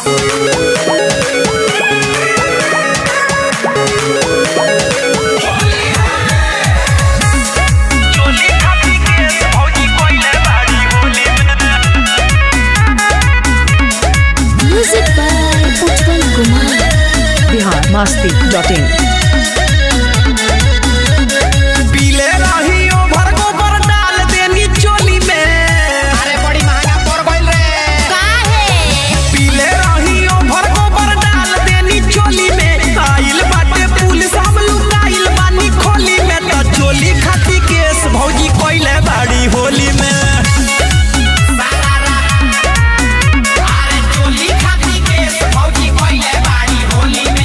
masti.in पीले रही over गोबर डाल देनी चोली में। अरे बड़ी महंगा पड़ गइल रे। काहे? पीले रही ओभर गोबर डाल देनी चोली में। आइल बाटे पुलिस हम लुकाइल बानी खोली में। त चोली खाती केस भौजी कइले बाड़ी होली में। अरे चोली खाती केस भौजी कइले बाड़ी होली में।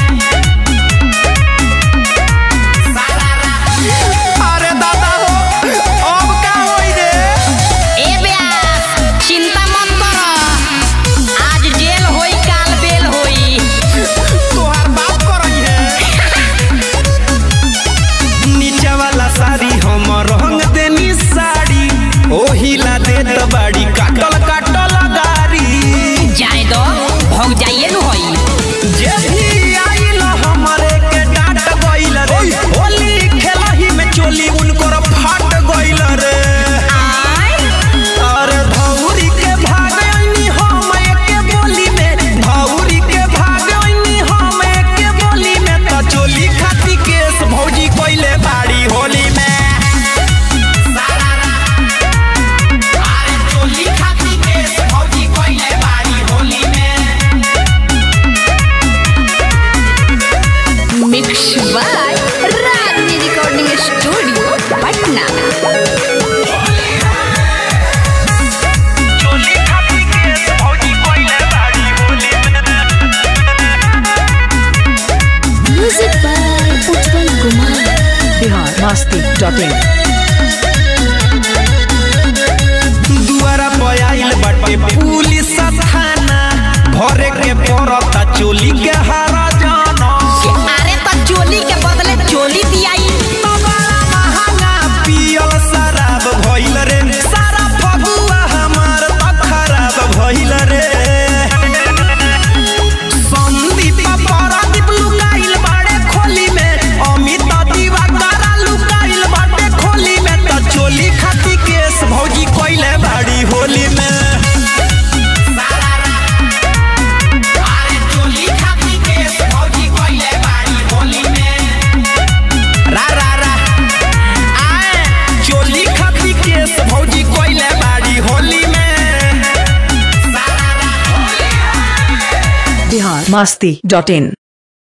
अरे दादा हो अब का होई रे? ए ब्यास चिंता मत करो, आज जेल होई काल बेल होई। तोहार बाप करई है। नीचे वाला साड़ी हम रंग देनी साड़ी। ओहिला देत बाड़ी काटल काटल गारी। जाए दो भग जाइए न होई। जे भी आइल हमरे के डांट गइल रे। होली खेलही में चोली उनकर फाट गइल रे। आय अरे धौरी के भाग आइनी हम एके बोली में। धौरी के भाग आइनी हम एके बोली में। त चोली खाती केस भौजी कइले बाड़ी होली में। अरे चोली खाती केस भौजी कइले बाड़ी होली में। Mix by Ragini recording studio Patna. चोली खाती केस भौजी कइले बाड़ी होली में। Music by Utpal Kumar. masti.in दुआरा पे आइल बाटे पुलिस थाना। भरे के पड़ता चोली के हारा जाना। अरे तो चोली के बदले चोली दियाई। बड़ा महंगा पियल शराब भइल रे। सारा फगुआ हमार त खराब भइल रे। संदीप परादीप लुकाइल बाड़े खोली में। अमित दिवाकर लुकाइल बाटे खोली में। त चोली खाती केस भौजी कइले बाड़ी होली में। अरे चोली खाती केस भौजी कइले बाड़ी होली में। रा रा रा आए चोली खाती केस भौजी कइले बाड़ी होली में। masti.in